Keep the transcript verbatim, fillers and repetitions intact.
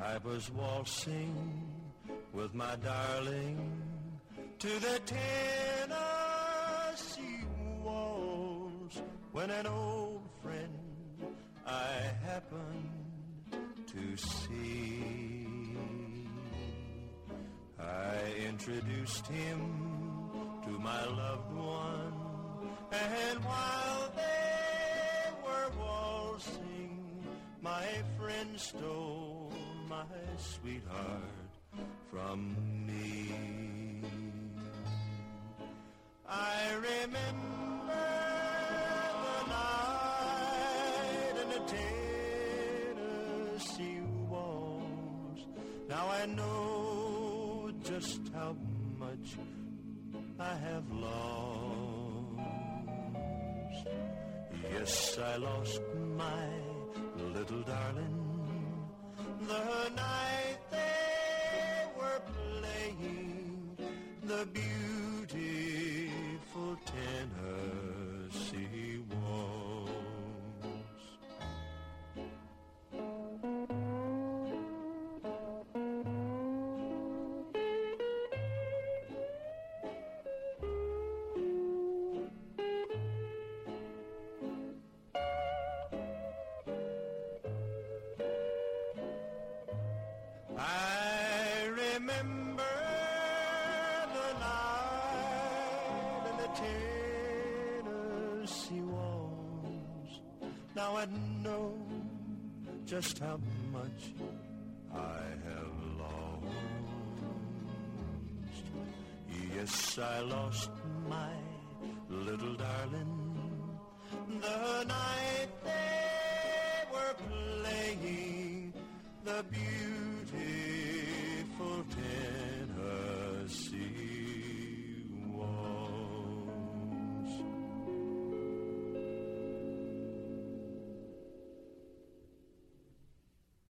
I was waltzing with my darling to the Tennessee waltz when an old friend I happened to see. I introduced him to my loved one, and while they were waltzing, my friend stole my sweetheart from me. I remember the night in the Tennessee waltz. Now I know just how much I have lost. Yes, I lost my little darling the night they were playing the beautiful Tennessee waltz. I remember the night in the Tennessee waltz. Now I know just how much I have lost. Yes, I lost my little darling the night